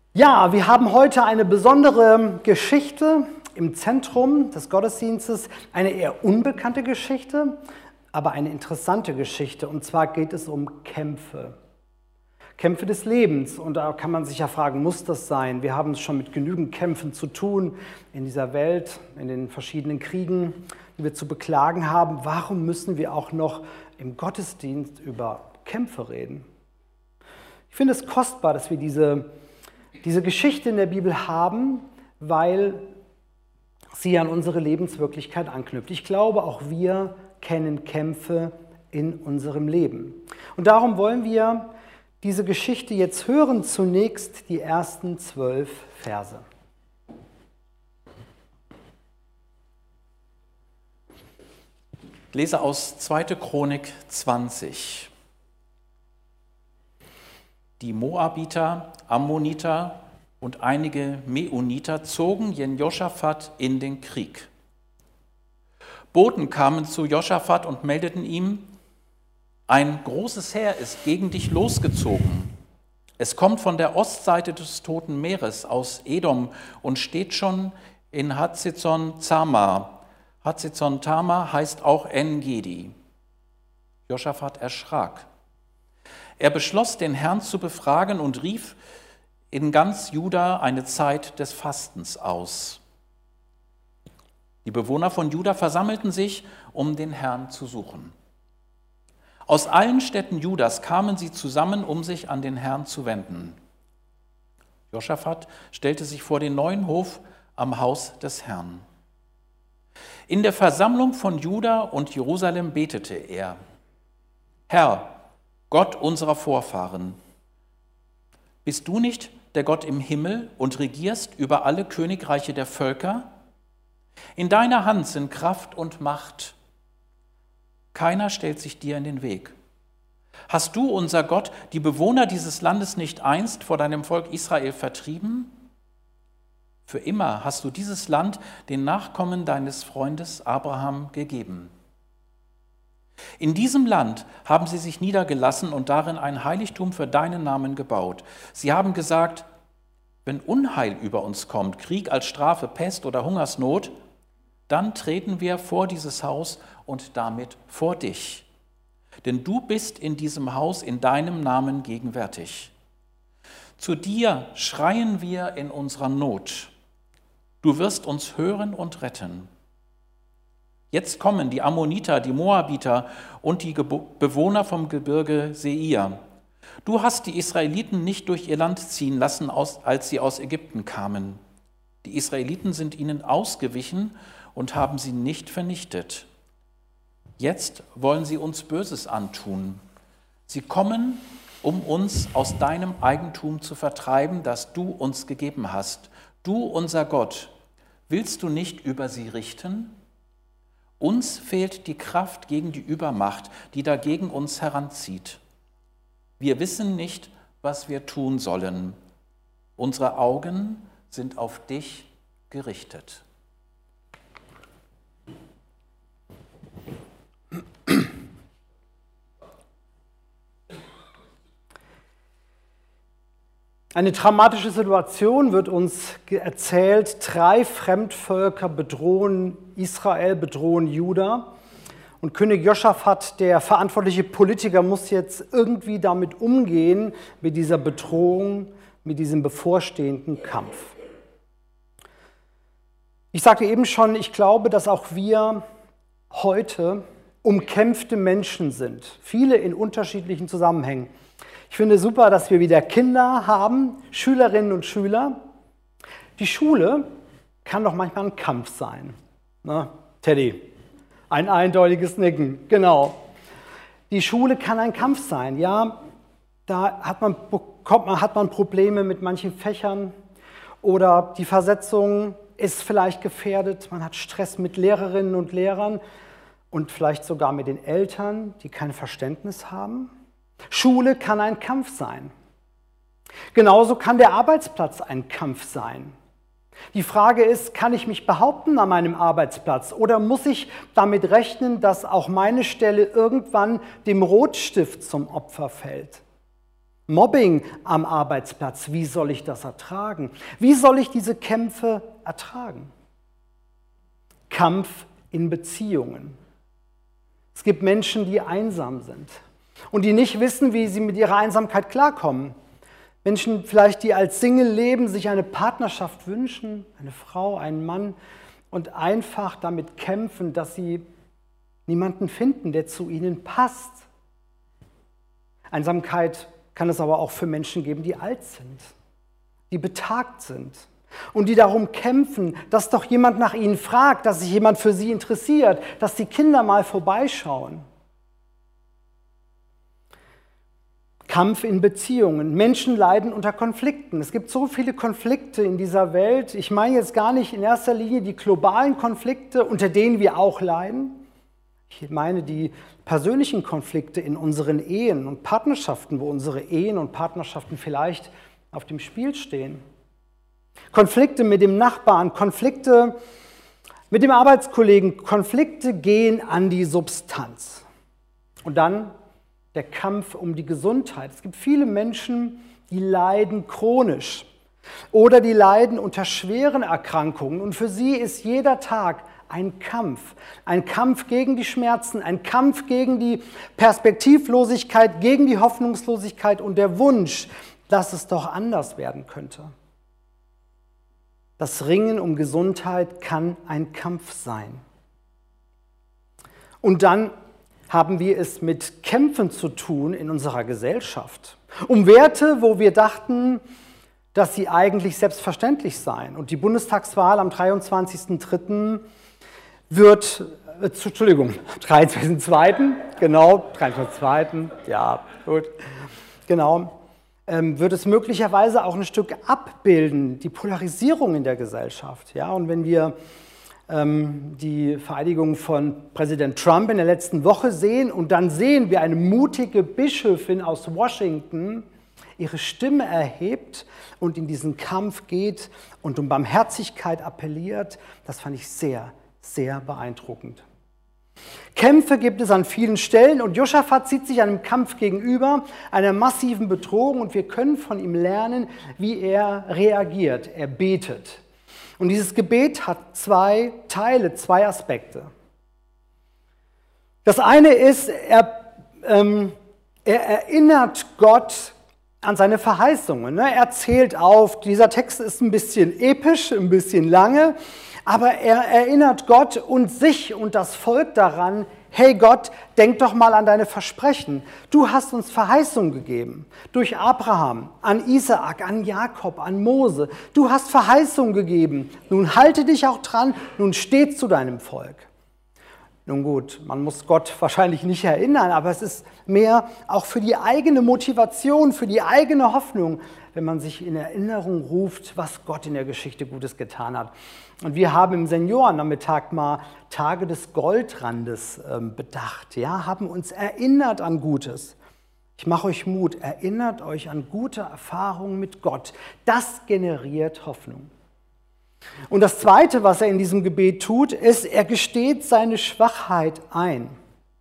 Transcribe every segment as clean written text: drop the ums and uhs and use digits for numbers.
Ja, wir haben heute eine besondere Geschichte im Zentrum des Gottesdienstes, eine eher unbekannte Geschichte, aber eine interessante Geschichte. Und zwar geht es um Kämpfe. Kämpfe des Lebens. Und da kann man sich ja fragen, muss das sein? Wir haben es schon mit genügend Kämpfen zu tun in dieser Welt, in den verschiedenen Kriegen, die wir zu beklagen haben. Warum müssen wir auch noch im Gottesdienst über Kämpfe reden? Ich finde es kostbar, dass wir diese Geschichte in der Bibel haben, weil sie an unsere Lebenswirklichkeit anknüpft. Ich glaube, auch wir kennen Kämpfe in unserem Leben. Und darum wollen wir diese Geschichte jetzt hören, zunächst die ersten 12 Verse. Ich lese aus 2. Chronik 20. Die Moabiter, Ammoniter und einige Meuniter zogen Josaphat in den Krieg. Boten kamen zu Josaphat und meldeten ihm: Ein großes Heer ist gegen dich losgezogen. Es kommt von der Ostseite des Toten Meeres aus Edom und steht schon in Hazezon-Tamar. Hazezon-Tamar heißt auch En-Gedi. Josaphat erschrak. Er beschloss, den Herrn zu befragen und rief in ganz Juda eine Zeit des Fastens aus. Die Bewohner von Juda versammelten sich, um den Herrn zu suchen. Aus allen Städten Judas kamen sie zusammen, um sich an den Herrn zu wenden. Josaphat stellte sich vor den neuen Hof am Haus des Herrn. In der Versammlung von Juda und Jerusalem betete er: Herr, Gott unserer Vorfahren, bist du nicht der Gott im Himmel und regierst über alle Königreiche der Völker? In deiner Hand sind Kraft und Macht. Keiner stellt sich dir in den Weg. Hast du, unser Gott, die Bewohner dieses Landes nicht einst vor deinem Volk Israel vertrieben? Für immer hast du dieses Land den Nachkommen deines Freundes Abraham gegeben. In diesem Land haben sie sich niedergelassen und darin ein Heiligtum für deinen Namen gebaut. Sie haben gesagt: Wenn Unheil über uns kommt, Krieg als Strafe, Pest oder Hungersnot, dann treten wir vor dieses Haus und damit vor dich. Denn du bist in diesem Haus in deinem Namen gegenwärtig. Zu dir schreien wir in unserer Not. Du wirst uns hören und retten. Jetzt kommen die Ammoniter, die Moabiter und die Bewohner vom Gebirge Seir. Du hast die Israeliten nicht durch ihr Land ziehen lassen, als sie aus Ägypten kamen. Die Israeliten sind ihnen ausgewichen und haben sie nicht vernichtet. Jetzt wollen sie uns Böses antun. Sie kommen, um uns aus deinem Eigentum zu vertreiben, das du uns gegeben hast. Du, unser Gott, willst du nicht über sie richten? Uns fehlt die Kraft gegen die Übermacht, die dagegen uns heranzieht. Wir wissen nicht, was wir tun sollen. Unsere Augen sind auf dich gerichtet. Eine dramatische Situation wird uns erzählt. 3 Fremdvölker bedrohen Israel, bedrohen Juda. Und König Josaphat, der verantwortliche Politiker, muss jetzt irgendwie damit umgehen, mit dieser Bedrohung, mit diesem bevorstehenden Kampf. Ich sagte eben schon, ich glaube, dass auch wir heute umkämpfte Menschen sind. Viele in unterschiedlichen Zusammenhängen. Ich finde super, dass wir wieder Kinder haben, Schülerinnen und Schüler. Die Schule kann doch manchmal ein Kampf sein. Na, Teddy, ein eindeutiges Nicken, genau. Die Schule kann ein Kampf sein. Ja, da hat man Probleme mit manchen Fächern oder die Versetzung ist vielleicht gefährdet. Man hat Stress mit Lehrerinnen und Lehrern und vielleicht sogar mit den Eltern, die kein Verständnis haben. Schule kann ein Kampf sein. Genauso kann der Arbeitsplatz ein Kampf sein. Die Frage ist, kann ich mich behaupten an meinem Arbeitsplatz oder muss ich damit rechnen, dass auch meine Stelle irgendwann dem Rotstift zum Opfer fällt? Mobbing am Arbeitsplatz, wie soll ich das ertragen? Wie soll ich diese Kämpfe ertragen? Kampf in Beziehungen. Es gibt Menschen, die einsam sind und die nicht wissen, wie sie mit ihrer Einsamkeit klarkommen. Menschen vielleicht, die als Single leben, sich eine Partnerschaft wünschen, eine Frau, einen Mann und einfach damit kämpfen, dass sie niemanden finden, der zu ihnen passt. Einsamkeit kann es aber auch für Menschen geben, die alt sind, die betagt sind und die darum kämpfen, dass doch jemand nach ihnen fragt, dass sich jemand für sie interessiert, dass die Kinder mal vorbeischauen. Kampf in Beziehungen. Menschen leiden unter Konflikten. Es gibt so viele Konflikte in dieser Welt. Ich meine jetzt gar nicht in erster Linie die globalen Konflikte, unter denen wir auch leiden. Ich meine die persönlichen Konflikte in unseren Ehen und Partnerschaften, wo unsere Ehen und Partnerschaften vielleicht auf dem Spiel stehen. Konflikte mit dem Nachbarn, Konflikte mit dem Arbeitskollegen, Konflikte gehen an die Substanz. Und dann der Kampf um die Gesundheit. Es gibt viele Menschen, die leiden chronisch oder die leiden unter schweren Erkrankungen und für sie ist jeder Tag ein Kampf gegen die Schmerzen, ein Kampf gegen die Perspektivlosigkeit, gegen die Hoffnungslosigkeit und der Wunsch, dass es doch anders werden könnte. Das Ringen um Gesundheit kann ein Kampf sein. Und dann haben wir es mit Kämpfen zu tun in unserer Gesellschaft. Um Werte, wo wir dachten, dass sie eigentlich selbstverständlich seien. Und die Bundestagswahl am 23.02. 23.02., genau, 23.02., ja, gut, genau, wird es möglicherweise auch ein Stück abbilden, die Polarisierung in der Gesellschaft. Ja? Und wenn wir die Vereidigung von Präsident Trump in der letzten Woche sehen und dann sehen, wie eine mutige Bischöfin aus Washington ihre Stimme erhebt und in diesen Kampf geht und um Barmherzigkeit appelliert, das fand ich sehr, sehr beeindruckend. Kämpfe gibt es an vielen Stellen und Josaphat sieht sich einem Kampf gegenüber, einer massiven Bedrohung und wir können von ihm lernen, wie er reagiert. Er betet. Und dieses Gebet hat zwei Teile, zwei Aspekte. Das eine ist, er erinnert Gott an seine Verheißungen. Er zählt auf, dieser Text ist ein bisschen episch, ein bisschen lange, aber er erinnert Gott und sich und das Volk daran, hey Gott, denk doch mal an deine Versprechen. Du hast uns Verheißungen gegeben, durch Abraham, an Isaak, an Jakob, an Mose. Du hast Verheißungen gegeben. Nun halte dich auch dran, nun steh zu deinem Volk. Nun gut, man muss Gott wahrscheinlich nicht erinnern, aber es ist mehr auch für die eigene Motivation, für die eigene Hoffnung, wenn man sich in Erinnerung ruft, was Gott in der Geschichte Gutes getan hat. Und wir haben im Seniorennachmittag mal Tage des Goldrandes bedacht, ja, haben uns erinnert an Gutes. Ich mache euch Mut, erinnert euch an gute Erfahrungen mit Gott. Das generiert Hoffnung. Und das Zweite, was er in diesem Gebet tut, ist, er gesteht seine Schwachheit ein.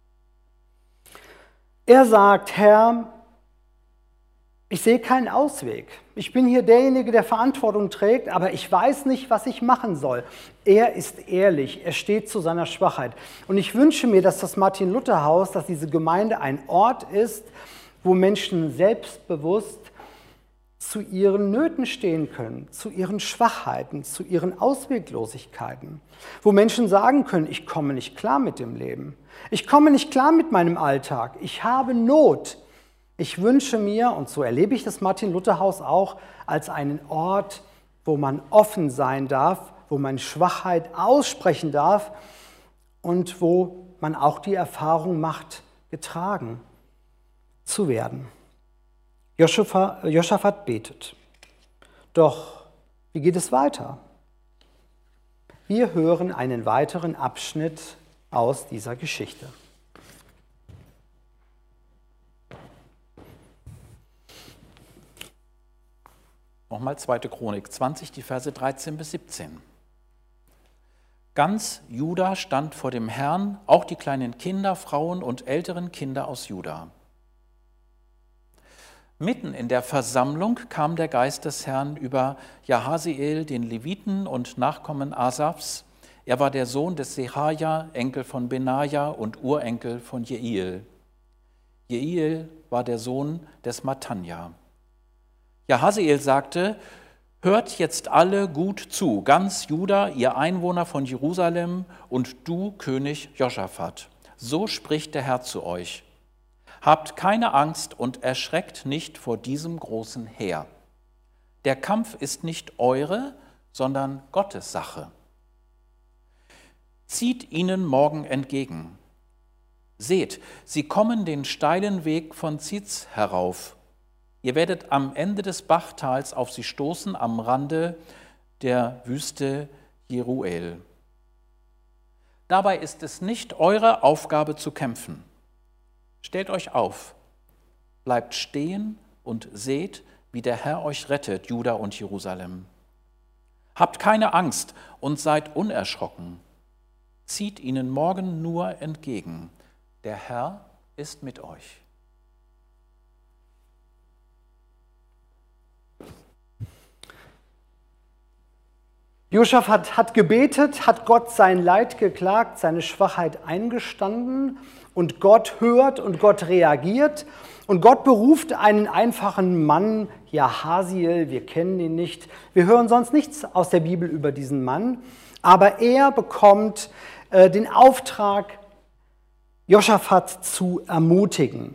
Er sagt, Herr, ich sehe keinen Ausweg. Ich bin hier derjenige, der Verantwortung trägt, aber ich weiß nicht, was ich machen soll. Er ist ehrlich, er steht zu seiner Schwachheit. Und ich wünsche mir, dass das Martin-Luther-Haus, dass diese Gemeinde ein Ort ist, wo Menschen selbstbewusst zu ihren Nöten stehen können, zu ihren Schwachheiten, zu ihren Ausweglosigkeiten. Wo Menschen sagen können, ich komme nicht klar mit dem Leben. Ich komme nicht klar mit meinem Alltag. Ich habe Not. Ich wünsche mir, und so erlebe ich das Martin-Luther-Haus auch, als einen Ort, wo man offen sein darf, wo man Schwachheit aussprechen darf und wo man auch die Erfahrung macht, getragen zu werden. Josaphat betet. Doch wie geht es weiter? Wir hören einen weiteren Abschnitt aus dieser Geschichte. Nochmal 2. Chronik 20, die Verse 13 bis 17. Ganz Juda stand vor dem Herrn, auch die kleinen Kinder, Frauen und älteren Kinder aus Juda. Mitten in der Versammlung kam der Geist des Herrn über Jahasiel, den Leviten und Nachkommen Asafs. Er war der Sohn des Sechaja, Enkel von Benaja und Urenkel von Jeiel. Jeiel war der Sohn des Mattanja. Jahasiel sagte: Hört jetzt alle gut zu, ganz Juda, ihr Einwohner von Jerusalem und du, König Josaphat. So spricht der Herr zu euch. Habt keine Angst und erschreckt nicht vor diesem großen Heer. Der Kampf ist nicht eure, sondern Gottes Sache. Zieht ihnen morgen entgegen. Seht, sie kommen den steilen Weg von Ziz herauf. Ihr werdet am Ende des Bachtals auf sie stoßen, am Rande der Wüste Jeruel. Dabei ist es nicht eure Aufgabe zu kämpfen. Stellt euch auf, bleibt stehen und seht, wie der Herr euch rettet, Juda und Jerusalem. Habt keine Angst und seid unerschrocken. Zieht ihnen morgen nur entgegen. Der Herr ist mit euch. Josaphat hat gebetet, hat Gott sein Leid geklagt, seine Schwachheit eingestanden und Gott hört und Gott reagiert und Gott beruft einen einfachen Mann, Jahasiel, wir kennen ihn nicht, wir hören sonst nichts aus der Bibel über diesen Mann, aber er bekommt den Auftrag, Josaphat zu ermutigen.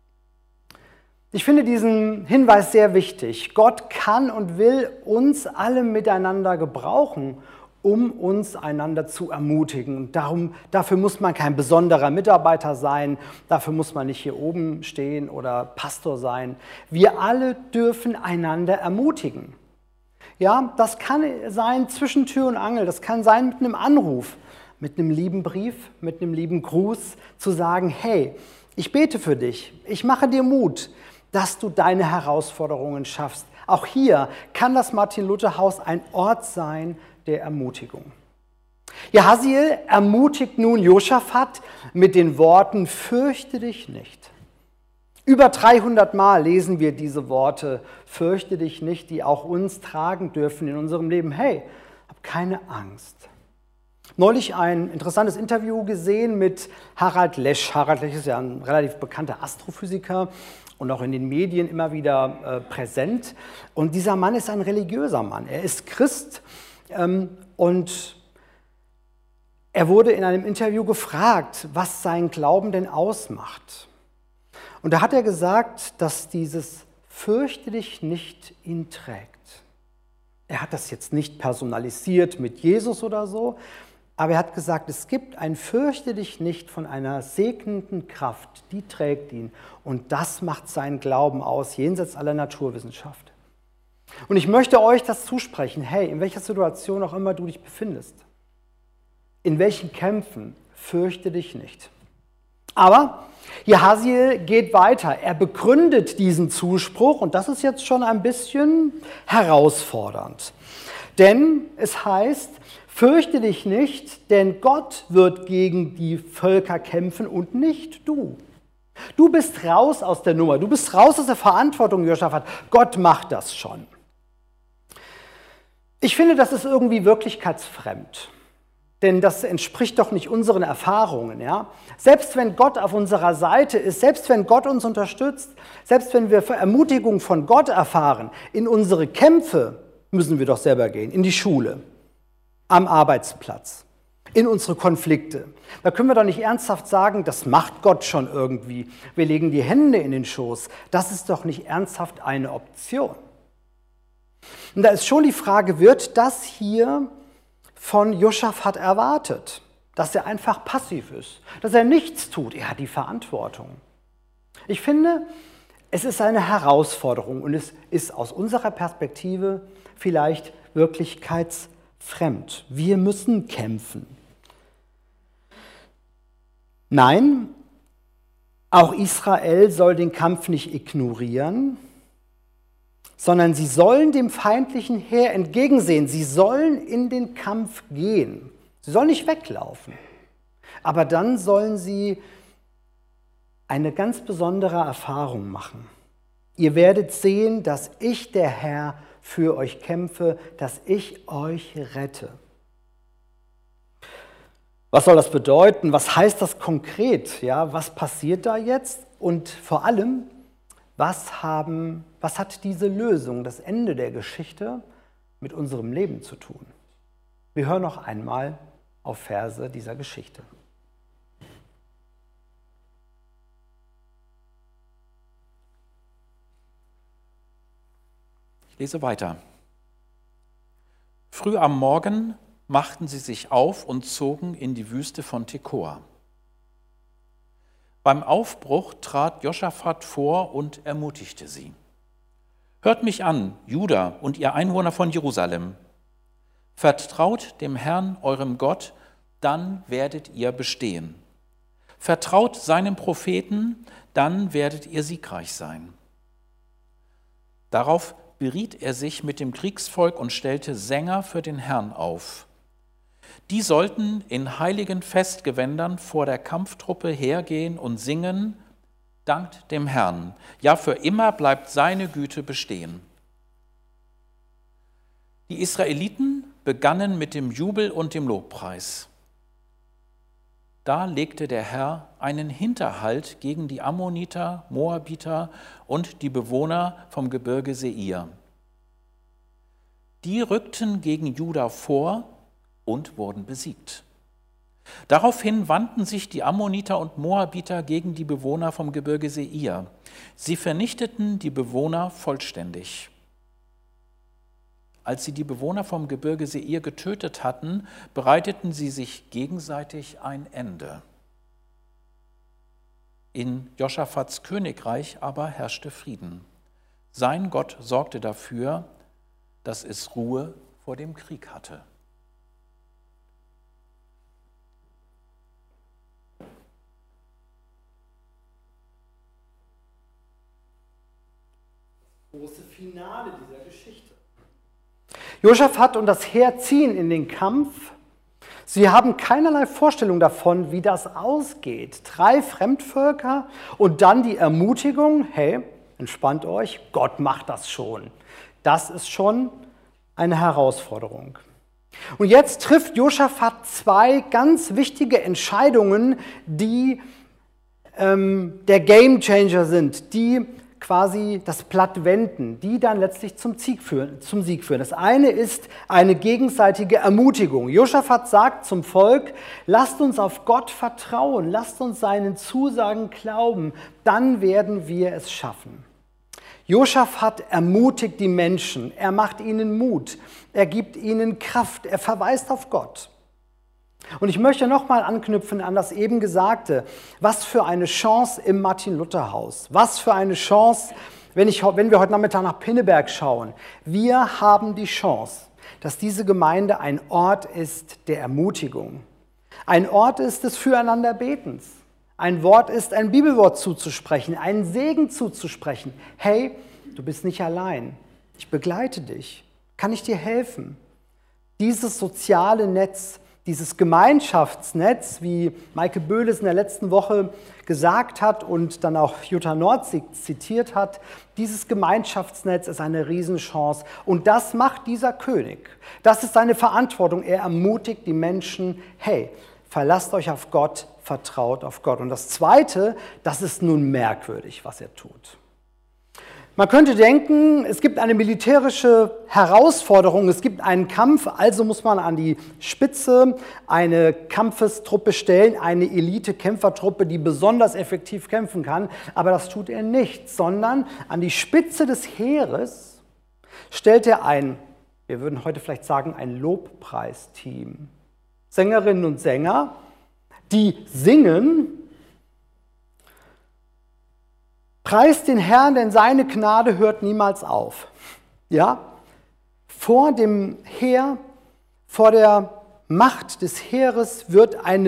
Ich finde diesen Hinweis sehr wichtig. Gott kann und will uns alle miteinander gebrauchen, um uns einander zu ermutigen. Dafür muss man kein besonderer Mitarbeiter sein, dafür muss man nicht hier oben stehen oder Pastor sein. Wir alle dürfen einander ermutigen. Ja, das kann sein zwischen Tür und Angel, das kann sein mit einem Anruf, mit einem lieben Brief, mit einem lieben Gruß, zu sagen: Hey, ich bete für dich, ich mache dir Mut, dass du deine Herausforderungen schaffst. Auch hier kann das Martin-Luther-Haus ein Ort sein der Ermutigung. Jahasiel ermutigt nun Josaphat mit den Worten: Fürchte dich nicht. Über 300 Mal lesen wir diese Worte: Fürchte dich nicht, die auch uns tragen dürfen in unserem Leben. Hey, hab keine Angst. Neulich ein interessantes Interview gesehen mit Harald Lesch. Harald Lesch ist ja ein relativ bekannter Astrophysiker und auch in den Medien immer wieder präsent. Und dieser Mann ist ein religiöser Mann. Er ist Christ und er wurde in einem Interview gefragt, was sein Glauben denn ausmacht. Und da hat er gesagt, dass dieses Fürchte dich nicht ihn trägt. Er hat das jetzt nicht personalisiert mit Jesus oder so, aber er hat gesagt, es gibt ein Fürchte dich nicht von einer segnenden Kraft, die trägt ihn. Und das macht seinen Glauben aus, jenseits aller Naturwissenschaft. Und ich möchte euch das zusprechen: Hey, in welcher Situation auch immer du dich befindest, in welchen Kämpfen, fürchte dich nicht. Aber Jahasiel geht weiter. Er begründet diesen Zuspruch und das ist jetzt schon ein bisschen herausfordernd. Denn es heißt: Fürchte dich nicht, denn Gott wird gegen die Völker kämpfen und nicht du. Du bist raus aus der Nummer, du bist raus aus der Verantwortung, Josaphat. Gott macht das schon. Ich finde, das ist irgendwie wirklichkeitsfremd. Denn das entspricht doch nicht unseren Erfahrungen. Ja? Selbst wenn Gott auf unserer Seite ist, selbst wenn Gott uns unterstützt, selbst wenn wir Ermutigung von Gott erfahren, in unsere Kämpfe müssen wir doch selber gehen, in die Schule, am Arbeitsplatz, in unsere Konflikte. Da können wir doch nicht ernsthaft sagen, das macht Gott schon irgendwie. Wir legen die Hände in den Schoß. Das ist doch nicht ernsthaft eine Option. Und da ist schon die Frage, wird das hier von Josaphat erwartet? Dass er einfach passiv ist, dass er nichts tut. Er hat die Verantwortung. Ich finde, es ist eine Herausforderung und es ist aus unserer Perspektive vielleicht wirklichkeitsfremd. Wir müssen kämpfen. Nein, auch Israel soll den Kampf nicht ignorieren, sondern sie sollen dem feindlichen Heer entgegensehen. Sie sollen in den Kampf gehen. Sie sollen nicht weglaufen. Aber dann sollen sie eine ganz besondere Erfahrung machen. Ihr werdet sehen, dass ich, der Herr, für euch kämpfe, dass ich euch rette. Was soll das bedeuten? Was heißt das konkret? Ja, was passiert da jetzt? Und vor allem, was hat diese Lösung, das Ende der Geschichte, mit unserem Leben zu tun? Wir hören noch einmal auf Verse dieser Geschichte. Ich lese weiter. Früh am Morgen machten sie sich auf und zogen in die Wüste von Tekoa. Beim Aufbruch trat Josaphat vor und ermutigte sie. Hört mich an, Juda und ihr Einwohner von Jerusalem. Vertraut dem Herrn, eurem Gott, dann werdet ihr bestehen. Vertraut seinem Propheten, dann werdet ihr siegreich sein. Darauf beriet er sich mit dem Kriegsvolk und stellte Sänger für den Herrn auf. Die sollten in heiligen Festgewändern vor der Kampftruppe hergehen und singen, dankt dem Herrn, ja für immer bleibt seine Güte bestehen. Die Israeliten begannen mit dem Jubel und dem Lobpreis. Da legte der Herr einen Hinterhalt gegen die Ammoniter, Moabiter und die Bewohner vom Gebirge Seir. Die rückten gegen Juda vor und wurden besiegt. Daraufhin wandten sich die Ammoniter und Moabiter gegen die Bewohner vom Gebirge Seir. Sie vernichteten die Bewohner vollständig. Als sie die Bewohner vom Gebirge Seir getötet hatten, bereiteten sie sich gegenseitig ein Ende. In Josaphats Königreich aber herrschte Frieden. Sein Gott sorgte dafür, dass es Ruhe vor dem Krieg hatte. Große Finale dieser Geschichte. Josaphat und das Heer ziehen in den Kampf. Sie haben keinerlei Vorstellung davon, wie das ausgeht. 3 Fremdvölker und dann die Ermutigung, hey, entspannt euch, Gott macht das schon. Das ist schon eine Herausforderung. Und jetzt trifft Josaphat 2 ganz wichtige Entscheidungen, die der Gamechanger sind, die quasi das Blatt wenden, die dann letztlich zum Sieg führen. Das eine ist eine gegenseitige Ermutigung. Josaphat sagt zum Volk, lasst uns auf Gott vertrauen, lasst uns seinen Zusagen glauben, dann werden wir es schaffen. Josaphat ermutigt die Menschen, er macht ihnen Mut, er gibt ihnen Kraft, er verweist auf Gott. Und ich möchte nochmal anknüpfen an das eben Gesagte. Was für eine Chance im Martin-Luther-Haus. Was für eine Chance, wenn wir heute Nachmittag nach Pinneberg schauen. Wir haben die Chance, dass diese Gemeinde ein Ort ist der Ermutigung. Ein Ort ist des Füreinander-Betens. Ein Wort ist, ein Bibelwort zuzusprechen, einen Segen zuzusprechen. Hey, du bist nicht allein. Ich begleite dich. Kann ich dir helfen? Dieses soziale Netz, dieses Gemeinschaftsnetz, wie Maike Böhles in der letzten Woche gesagt hat und dann auch Jutta Nordzig zitiert hat, dieses Gemeinschaftsnetz ist eine Riesenchance und das macht dieser König. Das ist seine Verantwortung. Er ermutigt die Menschen, hey, verlasst euch auf Gott, vertraut auf Gott. Und das Zweite, das ist nun merkwürdig, was er tut. Man könnte denken, es gibt eine militärische Herausforderung, es gibt einen Kampf, also muss man an die Spitze eine Kampfestruppe stellen, eine Elite-Kämpfertruppe, die besonders effektiv kämpfen kann. Aber das tut er nicht, sondern an die Spitze des Heeres stellt er ein, wir würden heute vielleicht sagen, ein Lobpreisteam. Sängerinnen und Sänger, die singen, preist den Herrn, denn seine Gnade hört niemals auf. Ja? Vor dem Heer, vor der Macht des Heeres wird ein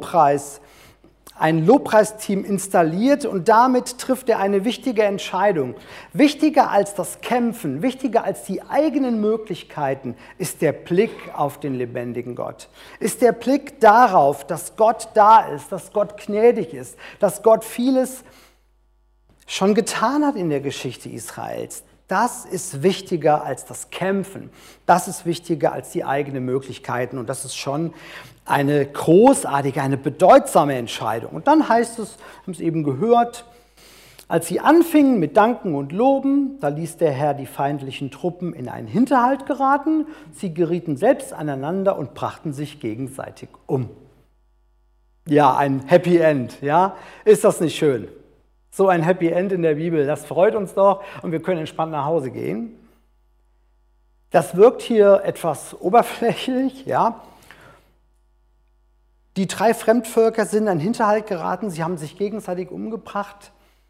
Lobpreisteam installiert und damit trifft er eine wichtige Entscheidung. Wichtiger als das Kämpfen, wichtiger als die eigenen Möglichkeiten ist der Blick auf den lebendigen Gott. Ist der Blick darauf, dass Gott da ist, dass Gott gnädig ist, dass Gott vieles schon getan hat in der Geschichte Israels, das ist wichtiger als das Kämpfen. Das ist wichtiger als die eigenen Möglichkeiten. Und das ist schon eine großartige, eine bedeutsame Entscheidung. Und dann heißt es, wir haben es eben gehört, als sie anfingen mit Danken und Loben, da ließ der Herr die feindlichen Truppen in einen Hinterhalt geraten. Sie gerieten selbst aneinander und brachten sich gegenseitig um. Ja, ein Happy End, ja? Ist das nicht schön? So ein Happy End in der Bibel, das freut uns doch und wir können entspannt nach Hause gehen. Das wirkt hier etwas oberflächlich, ja? Die 3 Fremdvölker sind in einen Hinterhalt geraten, sie haben sich gegenseitig umgebracht.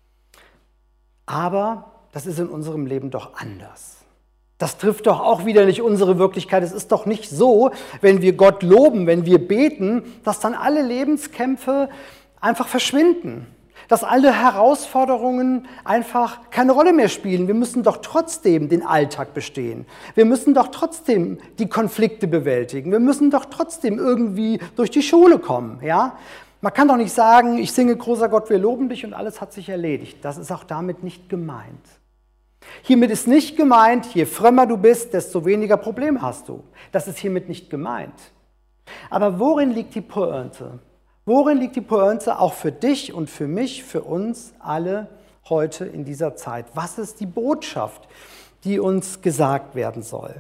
Aber das ist in unserem Leben doch anders. Das trifft doch auch wieder nicht unsere Wirklichkeit. Es ist doch nicht so, wenn wir Gott loben, wenn wir beten, dass dann alle Lebenskämpfe einfach verschwinden. Dass alle Herausforderungen einfach keine Rolle mehr spielen. Wir müssen doch trotzdem den Alltag bestehen. Wir müssen doch trotzdem die Konflikte bewältigen. Wir müssen doch trotzdem irgendwie durch die Schule kommen. Ja? Man kann doch nicht sagen, ich singe großer Gott, wir loben dich und alles hat sich erledigt. Das ist auch damit nicht gemeint. Hiermit ist nicht gemeint, je frömmer du bist, desto weniger Probleme hast du. Das ist hiermit nicht gemeint. Aber worin liegt die Pointe? Worin liegt die Pointe auch für dich und für mich, für uns alle heute in dieser Zeit? Was ist die Botschaft, die uns gesagt werden soll?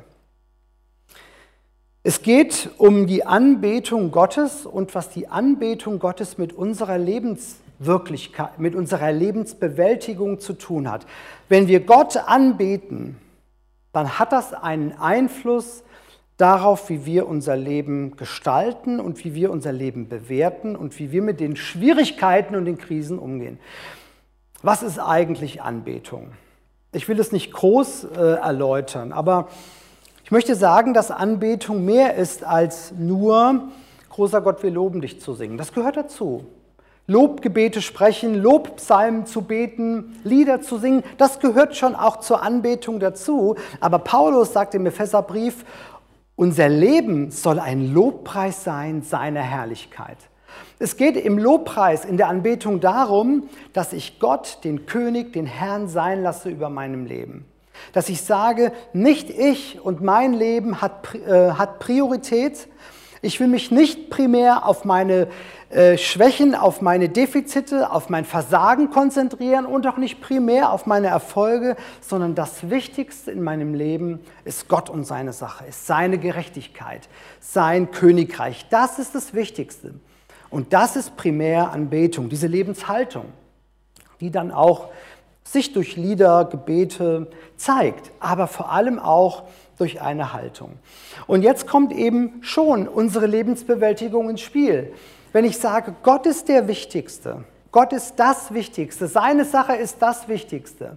Es geht um die Anbetung Gottes und was die Anbetung Gottes mit unserer Lebenswirklichkeit, mit unserer Lebensbewältigung zu tun hat. Wenn wir Gott anbeten, dann hat das einen Einfluss darauf, wie wir unser Leben gestalten und wie wir unser Leben bewerten und wie wir mit den Schwierigkeiten und den Krisen umgehen. Was ist eigentlich Anbetung? Ich will es nicht groß erläutern, aber ich möchte sagen, dass Anbetung mehr ist als nur großer Gott, wir loben dich zu singen. Das gehört dazu. Lobgebete sprechen, Lobpsalmen zu beten, Lieder zu singen, das gehört schon auch zur Anbetung dazu. Aber Paulus sagt im Epheserbrief, unser Leben soll ein Lobpreis sein seiner Herrlichkeit. Es geht im Lobpreis, in der Anbetung darum, dass ich Gott, den König, den Herrn sein lasse über meinem Leben. Dass ich sage, nicht ich und mein Leben hat Priorität. Ich will mich nicht primär auf meine Schwächen, auf meine Defizite, auf mein Versagen konzentrieren und auch nicht primär auf meine Erfolge, sondern das Wichtigste in meinem Leben ist Gott und seine Sache, ist seine Gerechtigkeit, sein Königreich. Das ist das Wichtigste. Und das ist primär Anbetung, diese Lebenshaltung, die dann auch sich durch Lieder, Gebete zeigt, aber vor allem auch durch eine Haltung. Und jetzt kommt eben schon unsere Lebensbewältigung ins Spiel. Wenn ich sage, Gott ist der Wichtigste, Gott ist das Wichtigste, seine Sache ist das Wichtigste,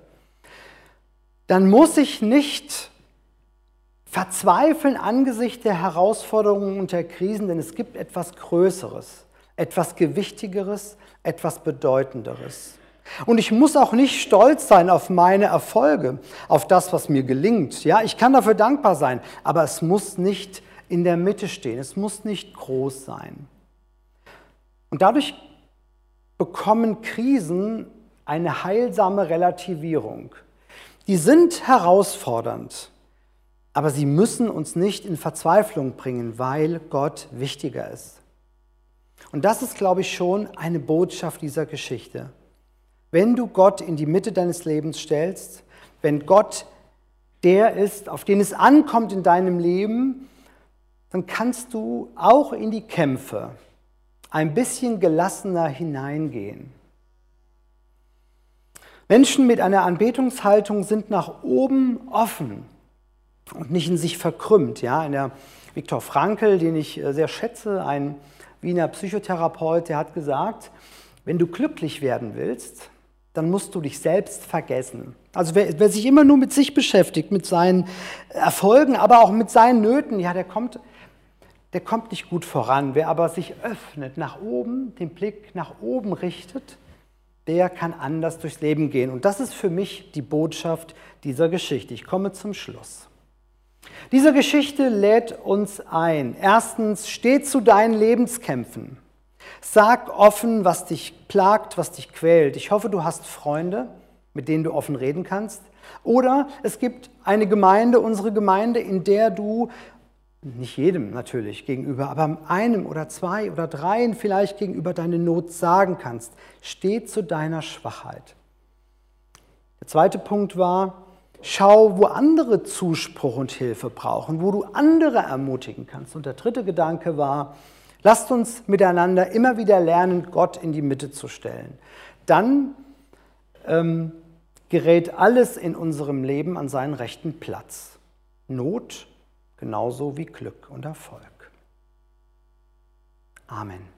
dann muss ich nicht verzweifeln angesichts der Herausforderungen und der Krisen, denn es gibt etwas Größeres, etwas Gewichtigeres, etwas Bedeutenderes. Und ich muss auch nicht stolz sein auf meine Erfolge, auf das, was mir gelingt. Ja, ich kann dafür dankbar sein, aber es muss nicht in der Mitte stehen, es muss nicht groß sein. Und dadurch bekommen Krisen eine heilsame Relativierung. Die sind herausfordernd, aber sie müssen uns nicht in Verzweiflung bringen, weil Gott wichtiger ist. Und das ist, glaube ich, schon eine Botschaft dieser Geschichte. Wenn du Gott in die Mitte deines Lebens stellst, wenn Gott der ist, auf den es ankommt in deinem Leben, dann kannst du auch in die Kämpfe ein bisschen gelassener hineingehen. Menschen mit einer Anbetungshaltung sind nach oben offen und nicht in sich verkrümmt. Ja, der Viktor Frankl, den ich sehr schätze, ein Wiener Psychotherapeut, der hat gesagt, wenn du glücklich werden willst, dann musst du dich selbst vergessen. Also wer sich immer nur mit sich beschäftigt, mit seinen Erfolgen, aber auch mit seinen Nöten, ja, der kommt nicht gut voran. Wer aber sich öffnet, nach oben, den Blick nach oben richtet, der kann anders durchs Leben gehen. Und das ist für mich die Botschaft dieser Geschichte. Ich komme zum Schluss. Diese Geschichte lädt uns ein. Erstens, steh zu deinen Lebenskämpfen. Sag offen, was dich plagt, was dich quält. Ich hoffe, du hast Freunde, mit denen du offen reden kannst. Oder es gibt eine Gemeinde, unsere Gemeinde, in der du, nicht jedem natürlich gegenüber, aber einem oder zwei oder dreien vielleicht gegenüber deine Not sagen kannst. Steh zu deiner Schwachheit. Der zweite Punkt war, schau, wo andere Zuspruch und Hilfe brauchen, wo du andere ermutigen kannst. Und der dritte Gedanke war, lasst uns miteinander immer wieder lernen, Gott in die Mitte zu stellen. Dann gerät alles in unserem Leben an seinen rechten Platz. Not genauso wie Glück und Erfolg. Amen.